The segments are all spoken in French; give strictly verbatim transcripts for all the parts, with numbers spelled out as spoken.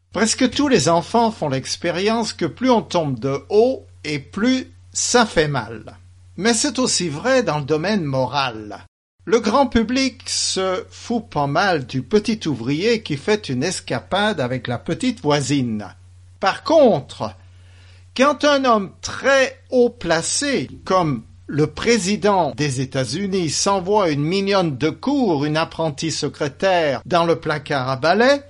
Presque tous les enfants font l'expérience que plus on tombe de haut et plus ça fait mal. Mais c'est aussi vrai dans le domaine moral. Le grand public se fout pas mal du petit ouvrier qui fait une escapade avec la petite voisine. Par contre, quand un homme très haut placé, comme le président des États-Unis, s'envoie une mignonne de cour, une apprentie secrétaire, dans le placard à balai,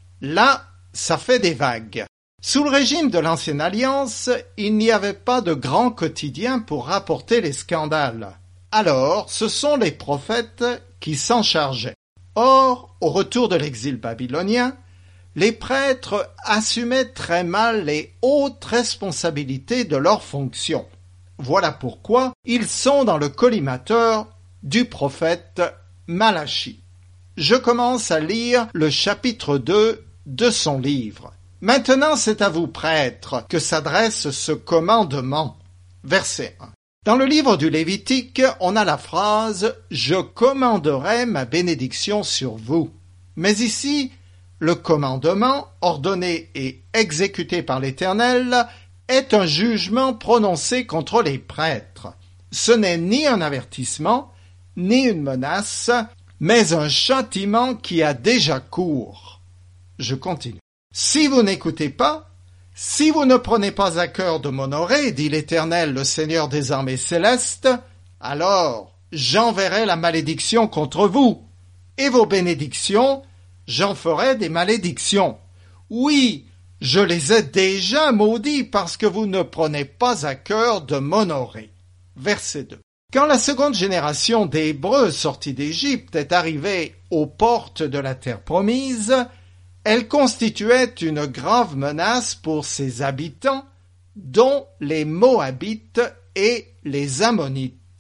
là, ça fait des vagues. Sous le régime de l'Ancienne Alliance, il n'y avait pas de grand quotidien pour rapporter les scandales. Alors, ce sont les prophètes qui s'en chargeaient. Or, au retour de l'exil babylonien, les prêtres assumaient très mal les hautes responsabilités de leurs fonctions. Voilà pourquoi ils sont dans le collimateur du prophète Malachie. Je commence à lire le chapitre deux de son livre. Maintenant, c'est à vous, prêtres, que s'adresse ce commandement. Verset un. Dans le livre du Lévitique, on a la phrase « Je commanderai ma bénédiction sur vous ». Mais ici, le commandement, ordonné et exécuté par l'Éternel, est un jugement prononcé contre les prêtres. Ce n'est ni un avertissement, ni une menace, mais un châtiment qui a déjà cours. Je continue. Si vous n'écoutez pas, si vous ne prenez pas à cœur de m'honorer, dit l'Éternel, le Seigneur des armées célestes, alors j'enverrai la malédiction contre vous, et vos bénédictions, j'en ferai des malédictions. Oui, je les ai déjà maudits parce que vous ne prenez pas à cœur de m'honorer. Verset deux. Quand la seconde génération d'Hébreux sortis d'Égypte est arrivée aux portes de la terre promise, elle constituait une grave menace pour ses habitants, dont les Moabites et les Ammonites.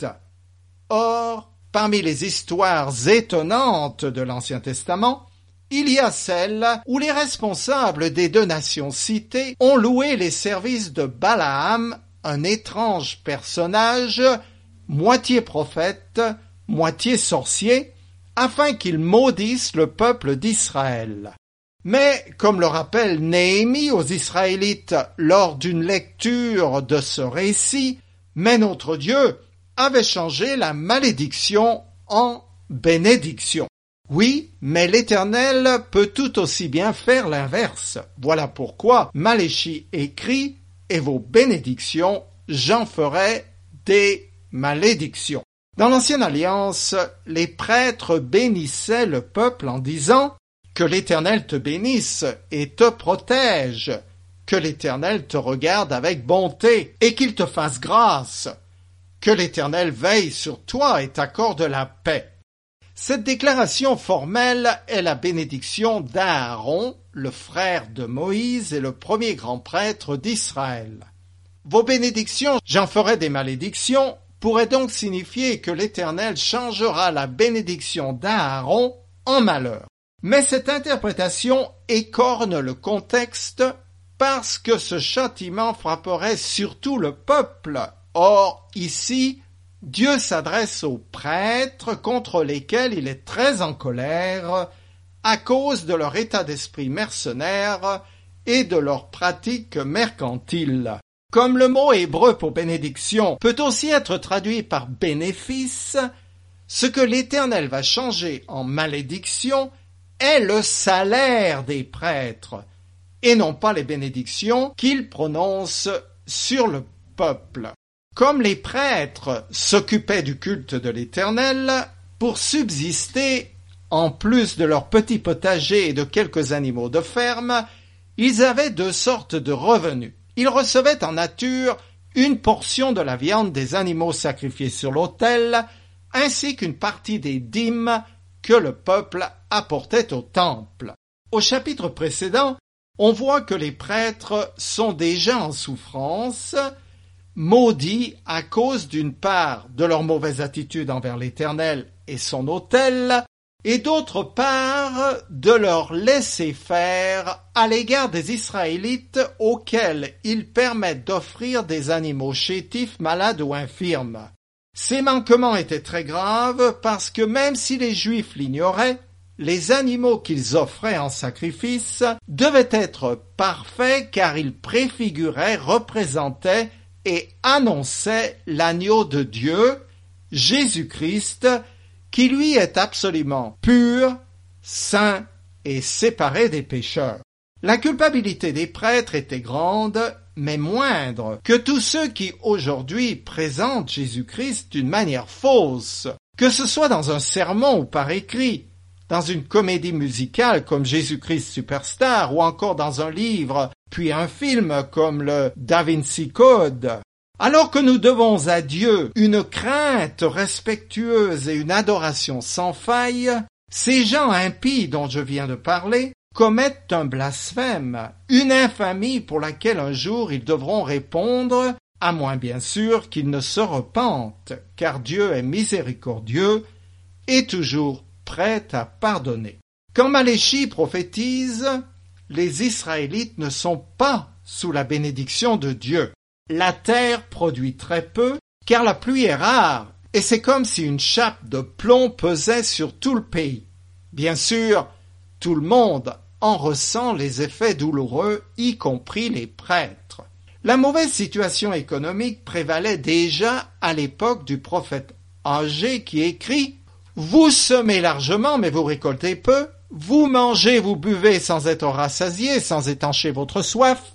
Or, parmi les histoires étonnantes de l'Ancien Testament, il y a celle où les responsables des deux nations citées ont loué les services de Balaam, un étrange personnage, moitié prophète, moitié sorcier, afin qu'il maudisse le peuple d'Israël. Mais, comme le rappelle Néhémie aux Israélites lors d'une lecture de ce récit, mais notre Dieu avait changé la malédiction en bénédiction. Oui, mais l'Éternel peut tout aussi bien faire l'inverse. Voilà pourquoi Malachie écrit « Et vos bénédictions, j'en ferai des malédictions ». Dans l'Ancienne Alliance, les prêtres bénissaient le peuple en disant « Que l'Éternel te bénisse et te protège, que l'Éternel te regarde avec bonté et qu'il te fasse grâce, que l'Éternel veille sur toi et t'accorde la paix. » Cette déclaration formelle est la bénédiction d'Aaron, le frère de Moïse et le premier grand prêtre d'Israël. Vos bénédictions, j'en ferai des malédictions, pourrait donc signifier que l'Éternel changera la bénédiction d'Aaron en malheur. Mais cette interprétation écorne le contexte parce que ce châtiment frapperait surtout le peuple. Or, ici, Dieu s'adresse aux prêtres contre lesquels il est très en colère à cause de leur état d'esprit mercenaire et de leurs pratiques mercantiles. Comme le mot hébreu pour bénédiction peut aussi être traduit par bénéfice, ce que l'Éternel va changer en malédiction est le salaire des prêtres, et non pas les bénédictions qu'ils prononcent sur le peuple. Comme les prêtres s'occupaient du culte de l'Éternel, pour subsister, en plus de leur petit potager et de quelques animaux de ferme, ils avaient deux sortes de revenus. Ils recevaient en nature une portion de la viande des animaux sacrifiés sur l'autel, ainsi qu'une partie des dîmes que le peuple apportait au temple. Au chapitre précédent, on voit que les prêtres sont déjà en souffrance, maudits à cause d'une part de leur mauvaise attitude envers l'Éternel et son autel, et d'autre part de leur laisser-faire à l'égard des Israélites auxquels ils permettent d'offrir des animaux chétifs, malades ou infirmes. Ces manquements étaient très graves parce que même si les Juifs l'ignoraient, les animaux qu'ils offraient en sacrifice devaient être parfaits car ils préfiguraient, représentaient et annonçaient l'agneau de Dieu, Jésus-Christ, qui lui est absolument pur, saint et séparé des pécheurs. La culpabilité des prêtres était grande, mais moindre que tous ceux qui aujourd'hui présentent Jésus-Christ d'une manière fausse, que ce soit dans un sermon ou par écrit, dans une comédie musicale comme Jésus-Christ Superstar ou encore dans un livre puis un film comme le Da Vinci Code. Alors que nous devons à Dieu une crainte respectueuse et une adoration sans faille, ces gens impies dont je viens de parler commettent un blasphème, une infamie pour laquelle un jour ils devront répondre, à moins bien sûr qu'ils ne se repentent, car Dieu est miséricordieux et toujours prêt à pardonner. Quand Maléchie prophétise, les Israélites ne sont pas sous la bénédiction de Dieu. La terre produit très peu, car la pluie est rare, et c'est comme si une chape de plomb pesait sur tout le pays. Bien sûr, tout le monde en ressent les effets douloureux, y compris les prêtres. La mauvaise situation économique prévalait déjà à l'époque du prophète Agé qui écrit « Vous semez largement, mais vous récoltez peu. Vous mangez, vous buvez sans être rassasiés, sans étancher votre soif.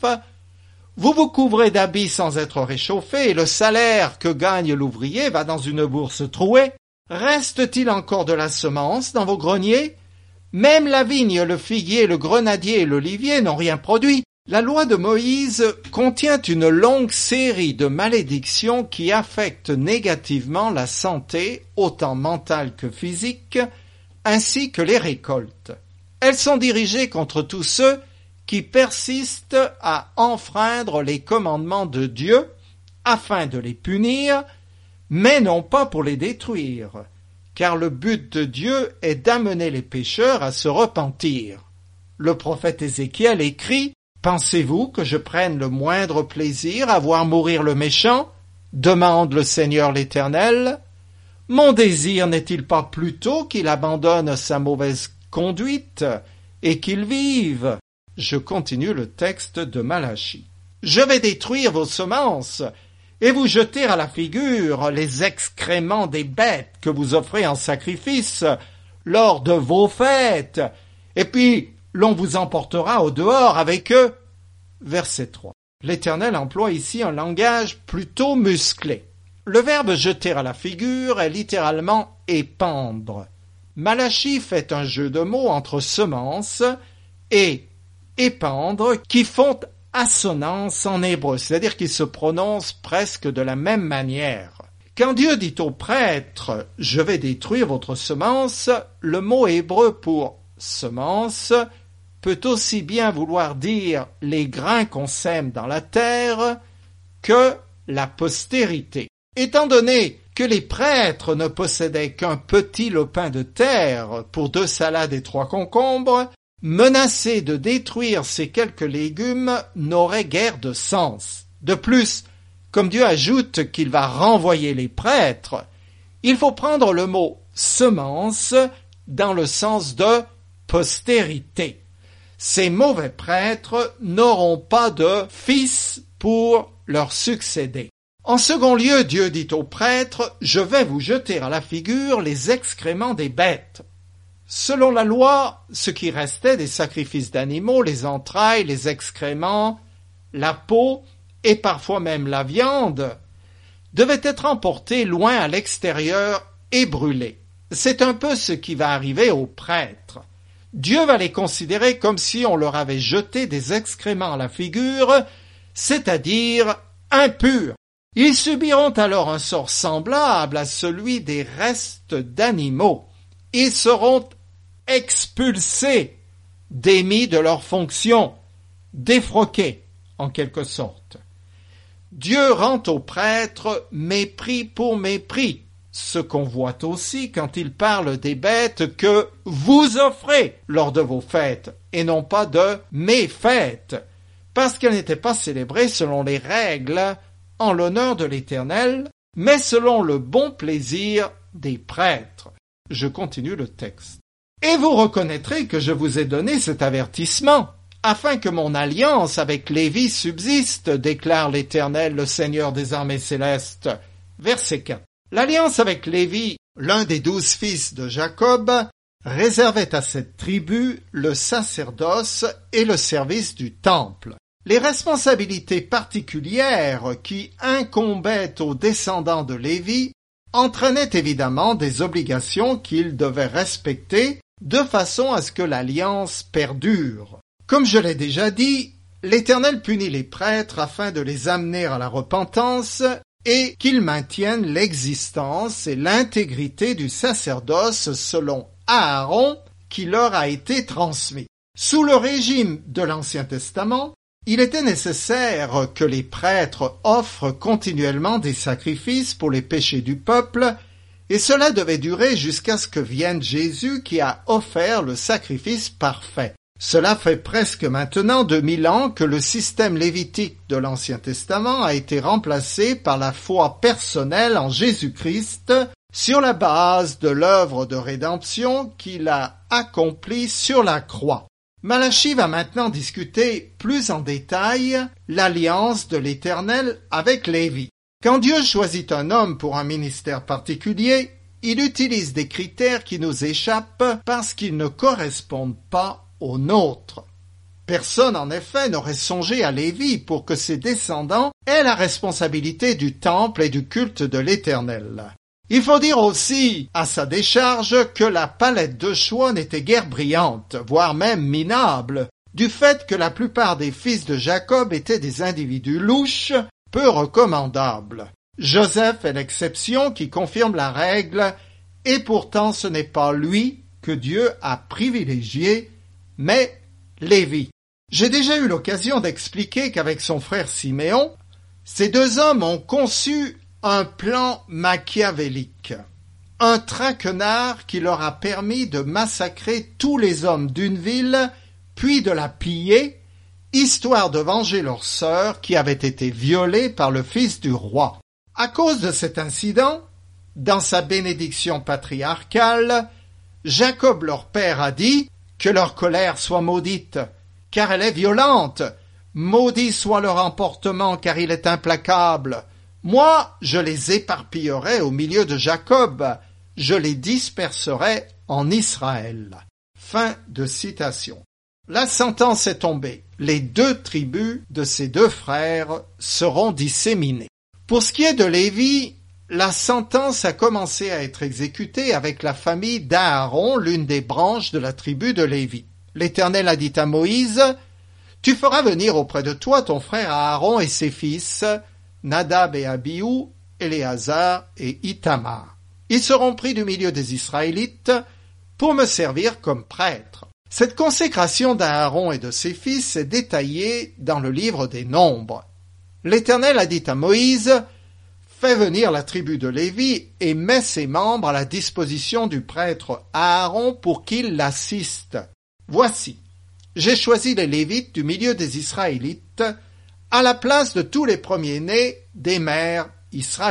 Vous vous couvrez d'habits sans être réchauffés, et le salaire que gagne l'ouvrier va dans une bourse trouée. Reste-t-il encore de la semence dans vos greniers? Même la vigne, le figuier, le grenadier et l'olivier n'ont rien produit. » La loi de Moïse contient une longue série de malédictions qui affectent négativement la santé, autant mentale que physique, ainsi que les récoltes. Elles sont dirigées contre tous ceux qui persistent à enfreindre les commandements de Dieu afin de les punir, mais non pas pour les détruire, car le but de Dieu est d'amener les pécheurs à se repentir. Le prophète Ézéchiel écrit « Pensez-vous que je prenne le moindre plaisir à voir mourir le méchant ? Demande le Seigneur l'Éternel. Mon désir n'est-il pas plutôt qu'il abandonne sa mauvaise conduite et qu'il vive ?» Je continue le texte de Malachie. « Je vais détruire vos semences et vous jeter à la figure les excréments des bêtes que vous offrez en sacrifice lors de vos fêtes, et puis l'on vous emportera au dehors avec eux. » Verset trois. L'Éternel emploie ici un langage plutôt musclé. Le verbe « jeter à la figure » est littéralement « épandre ». Malachie fait un jeu de mots entre semence et épandre qui font assonance en hébreu, c'est-à-dire qu'ils se prononcent presque de la même manière. Quand Dieu dit au prêtre « je vais détruire votre semence », le mot hébreu pour semence peut aussi bien vouloir dire les grains qu'on sème dans la terre que la postérité. Étant donné que les prêtres ne possédaient qu'un petit lopin de terre pour deux salades et trois concombres, menacer de détruire ces quelques légumes n'aurait guère de sens. De plus, comme Dieu ajoute qu'il va renvoyer les prêtres, il faut prendre le mot « semence » dans le sens de « postérité ». Ces mauvais prêtres n'auront pas de fils pour leur succéder. En second lieu, Dieu dit aux prêtres « Je vais vous jeter à la figure les excréments des bêtes ». Selon la loi, ce qui restait des sacrifices d'animaux, les entrailles, les excréments, la peau et parfois même la viande, devait être emporté loin à l'extérieur et brûlé. C'est un peu ce qui va arriver aux prêtres. Dieu va les considérer comme si on leur avait jeté des excréments à la figure, c'est-à-dire impurs. Ils subiront alors un sort semblable à celui des restes d'animaux. Ils seront expulsés, démis de leurs fonctions, défroqués en quelque sorte. Dieu rend aux prêtres mépris pour mépris, ce qu'on voit aussi quand il parle des bêtes que vous offrez lors de vos fêtes, et non pas de mes fêtes, parce qu'elles n'étaient pas célébrées selon les règles en l'honneur de l'Éternel, mais selon le bon plaisir des prêtres. Je continue le texte. Et vous reconnaîtrez que je vous ai donné cet avertissement, afin que mon alliance avec Lévi subsiste, déclare l'Éternel, le Seigneur des armées célestes. Verset quatre. L'alliance avec Lévi, l'un des douze fils de Jacob, réservait à cette tribu le sacerdoce et le service du temple. Les responsabilités particulières qui incombaient aux descendants de Lévi entraînaient évidemment des obligations qu'ils devaient respecter de façon à ce que l'alliance perdure. Comme je l'ai déjà dit, l'Éternel punit les prêtres afin de les amener à la repentance et qu'ils maintiennent l'existence et l'intégrité du sacerdoce selon Aaron qui leur a été transmis. Sous le régime de l'Ancien Testament, il était nécessaire que les prêtres offrent continuellement des sacrifices pour les péchés du peuple, et cela devait durer jusqu'à ce que vienne Jésus qui a offert le sacrifice parfait. Cela fait presque maintenant deux mille ans que le système lévitique de l'Ancien Testament a été remplacé par la foi personnelle en Jésus-Christ sur la base de l'œuvre de rédemption qu'il a accomplie sur la croix. Malachie va maintenant discuter plus en détail l'alliance de l'Éternel avec Lévi. Quand Dieu choisit un homme pour un ministère particulier, il utilise des critères qui nous échappent parce qu'ils ne correspondent pas aux nôtres. Personne, en effet, n'aurait songé à Lévi pour que ses descendants aient la responsabilité du temple et du culte de l'Éternel. Il faut dire aussi, à sa décharge, que la palette de choix n'était guère brillante, voire même minable, du fait que la plupart des fils de Jacob étaient des individus louches, peu recommandables. Joseph est l'exception qui confirme la règle, et pourtant ce n'est pas lui que Dieu a privilégié, mais Lévi. J'ai déjà eu l'occasion d'expliquer qu'avec son frère Siméon, ces deux hommes ont conçu un plan machiavélique, un traquenard qui leur a permis de massacrer tous les hommes d'une ville, puis de la piller, histoire de venger leur sœur qui avait été violée par le fils du roi. À cause de cet incident, dans sa bénédiction patriarcale, Jacob leur père a dit que leur colère soit maudite, car elle est violente, maudit soit leur emportement, car il est implacable. Moi, je les éparpillerai au milieu de Jacob, je les disperserai en Israël. Fin de citation. La sentence est tombée. Les deux tribus de ces deux frères seront disséminées. Pour ce qui est de Lévi, la sentence a commencé à être exécutée avec la famille d'Aaron, l'une des branches de la tribu de Lévi. L'Éternel a dit à Moïse, « Tu feras venir auprès de toi ton frère Aaron et ses fils, Nadab et Abihu, Éléazar et Ithamar. Ils seront pris du milieu des Israélites pour me servir comme prêtres. » Cette consécration d'Aaron et de ses fils est détaillée dans le livre des Nombres. L'Éternel a dit à Moïse, « Fais venir la tribu de Lévi et mets ses membres à la disposition du prêtre Aaron pour qu'il l'assiste. Voici, j'ai choisi les Lévites du milieu des Israélites à la place de tous les premiers-nés des mères israélites. »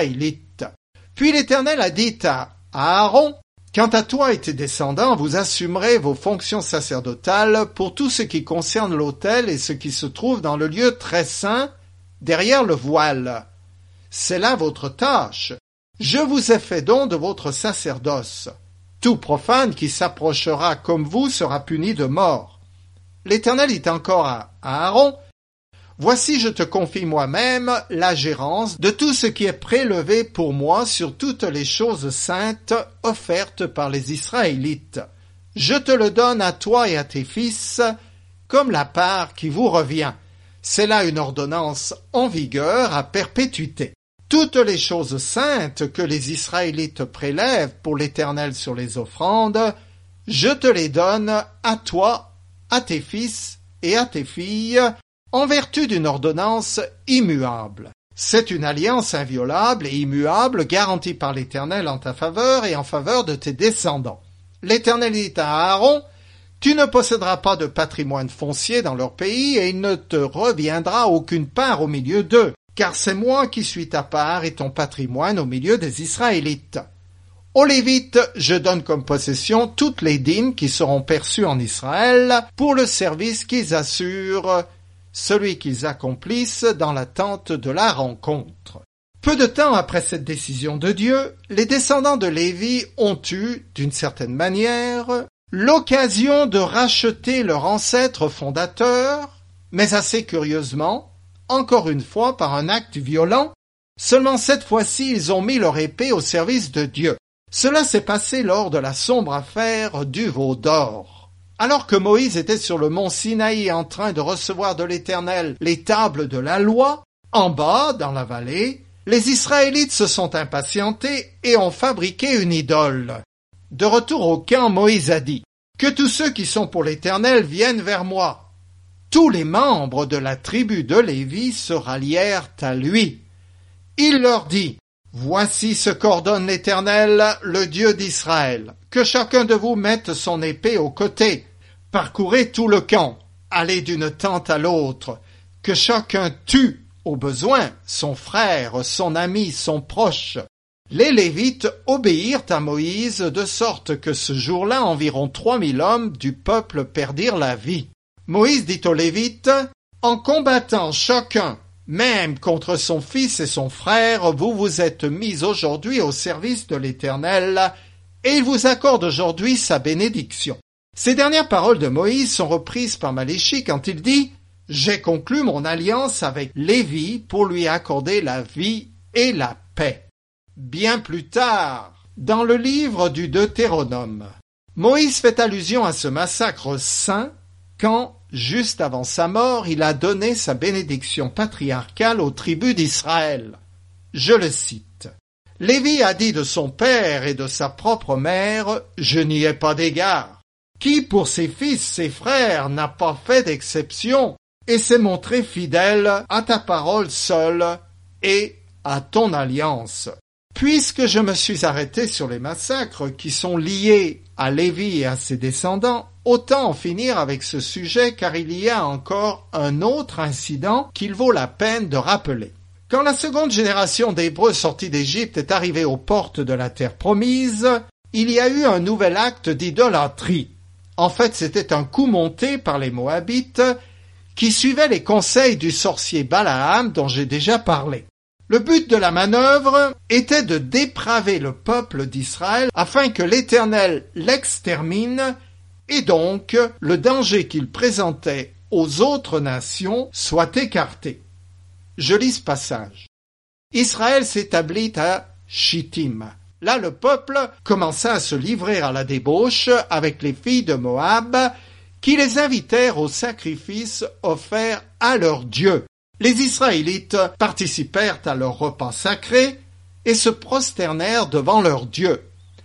Puis l'Éternel a dit à Aaron, « Quant à toi et tes descendants, vous assumerez vos fonctions sacerdotales pour tout ce qui concerne l'autel et ce qui se trouve dans le lieu très saint, derrière le voile. C'est là votre tâche. Je vous ai fait don de votre sacerdoce. Tout profane qui s'approchera comme vous sera puni de mort. » L'Éternel dit encore à Aaron, « Voici je te confie moi-même la gérance de tout ce qui est prélevé pour moi sur toutes les choses saintes offertes par les Israélites. Je te le donne à toi et à tes fils comme la part qui vous revient. C'est là une ordonnance en vigueur à perpétuité. Toutes les choses saintes que les Israélites prélèvent pour l'Éternel sur les offrandes, je te les donne à toi, à tes fils et à tes filles, en vertu d'une ordonnance immuable. C'est une alliance inviolable et immuable garantie par l'Éternel en ta faveur et en faveur de tes descendants. L'Éternel dit à Aaron, « Tu ne posséderas pas de patrimoine foncier dans leur pays et il ne te reviendra aucune part au milieu d'eux, car c'est moi qui suis ta part et ton patrimoine au milieu des Israélites. Aux Lévites, je donne comme possession toutes les dîmes qui seront perçues en Israël pour le service qu'ils assurent, celui qu'ils accomplissent dans la tente de la rencontre. Peu de temps après cette décision de Dieu, les descendants de Lévi ont eu, d'une certaine manière, l'occasion de racheter leur ancêtre fondateur, mais assez curieusement, encore une fois par un acte violent, seulement cette fois-ci ils ont mis leur épée au service de Dieu. Cela s'est passé lors de la sombre affaire du veau d'or. Alors que Moïse était sur le mont Sinaï en train de recevoir de l'Éternel les tables de la loi, en bas, dans la vallée, les Israélites se sont impatientés et ont fabriqué une idole. De retour au camp, Moïse a dit « Que tous ceux qui sont pour l'Éternel viennent vers moi. » Tous les membres de la tribu de Lévi se rallièrent à lui. Il leur dit « Voici ce qu'ordonne l'Éternel, le Dieu d'Israël. Que chacun de vous mette son épée au côté. Parcourez tout le camp. Allez d'une tente à l'autre. Que chacun tue, au besoin, son frère, son ami, son proche. » Les Lévites obéirent à Moïse de sorte que ce jour-là environ trois mille hommes du peuple perdirent la vie. Moïse dit aux Lévites « En combattant chacun, même contre son fils et son frère, vous vous êtes mis aujourd'hui au service de l'Éternel, et il vous accorde aujourd'hui sa bénédiction. » Ces dernières paroles de Moïse sont reprises par Maléchi quand il dit « J'ai conclu mon alliance avec Lévi pour lui accorder la vie et la paix. » Bien plus tard, dans le livre du Deutéronome, Moïse fait allusion à ce massacre saint quand, juste avant sa mort, il a donné sa bénédiction patriarcale aux tribus d'Israël. Je le cite. « Lévi a dit de son père et de sa propre mère, « Je n'y ai pas d'égard. Qui pour ses fils, ses frères, n'a pas fait d'exception et s'est montré fidèle à ta parole seule et à ton alliance. » Puisque je me suis arrêté sur les massacres qui sont liés à Lévi et à ses descendants, autant en finir avec ce sujet car il y a encore un autre incident qu'il vaut la peine de rappeler. Quand la seconde génération d'Hébreux sortis d'Égypte est arrivée aux portes de la terre promise, il y a eu un nouvel acte d'idolâtrie. En fait, c'était un coup monté par les Moabites qui suivaient les conseils du sorcier Balaam dont j'ai déjà parlé. Le but de la manœuvre était de dépraver le peuple d'Israël afin que l'Éternel l'extermine et donc le danger qu'il présentait aux autres nations soit écarté. Je lis ce passage. Israël s'établit à Chittim. Là, le peuple commença à se livrer à la débauche avec les filles de Moab qui les invitèrent au sacrifice offert à leur Dieu. Les Israélites participèrent à leur repas sacré et se prosternèrent devant leur Dieu.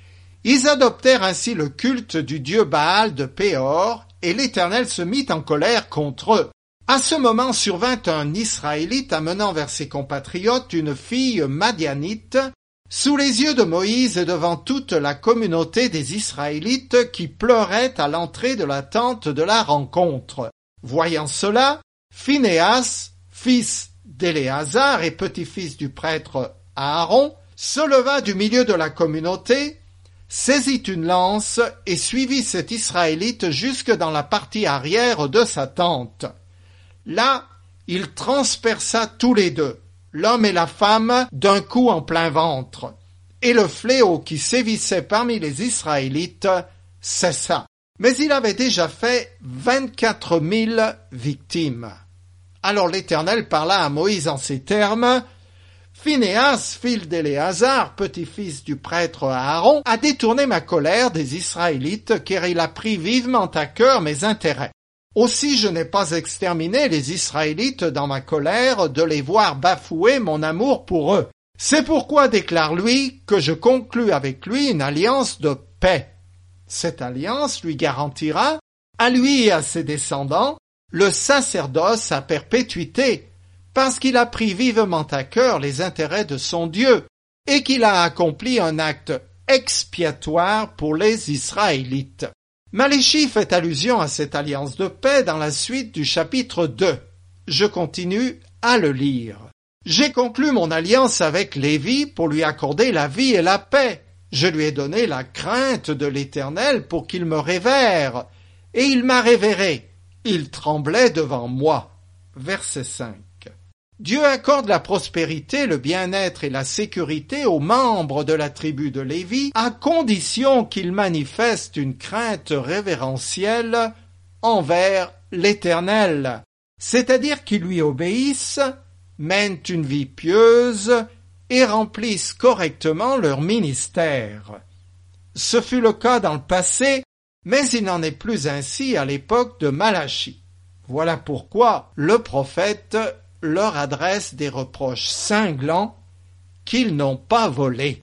Ils adoptèrent ainsi le culte du dieu Baal de Péor, et l'Éternel se mit en colère contre eux. À ce moment survint un Israélite amenant vers ses compatriotes une fille madianite, sous les yeux de Moïse et devant toute la communauté des Israélites qui pleuraient à l'entrée de la tente de la rencontre. Voyant cela, Phinéas, fils d'Éléazar et petit-fils du prêtre Aaron, se leva du milieu de la communauté, saisit une lance et suivit cet Israélite jusque dans la partie arrière de sa tente. Là, il transperça tous les deux, l'homme et la femme, d'un coup en plein ventre, et le fléau qui sévissait parmi les Israélites cessa. Mais il avait déjà fait vingt-quatre mille victimes. Alors l'Éternel parla à Moïse en ces termes. Phinéas, fils d'Éléazar, petit-fils du prêtre Aaron, a détourné ma colère des Israélites, car il a pris vivement à cœur mes intérêts. Aussi je n'ai pas exterminé les Israélites dans ma colère de les voir bafouer mon amour pour eux. C'est pourquoi, déclare-lui, que je conclus avec lui une alliance de paix. Cette alliance lui garantira, à lui et à ses descendants, le sacerdoce à perpétuité, parce qu'il a pris vivement à cœur les intérêts de son Dieu, et qu'il a accompli un acte expiatoire pour les Israélites. Maléchi fait allusion à cette alliance de paix dans la suite du chapitre deux. Je continue à le lire. « J'ai conclu mon alliance avec Lévi pour lui accorder la vie et la paix. Je lui ai donné la crainte de l'Éternel pour qu'il me révère, et il m'a révéré. Il tremblait devant moi. Verset cinq. Dieu accorde la prospérité, le bien-être et la sécurité aux membres de la tribu de Lévi, à condition qu'ils manifestent une crainte révérentielle envers l'Éternel, c'est-à-dire qu'ils lui obéissent, mènent une vie pieuse et remplissent correctement leur ministère. Ce fut le cas dans le passé, mais il n'en est plus ainsi à l'époque de Malachie. Voilà pourquoi le prophète leur adresse des reproches cinglants qu'ils n'ont pas volé.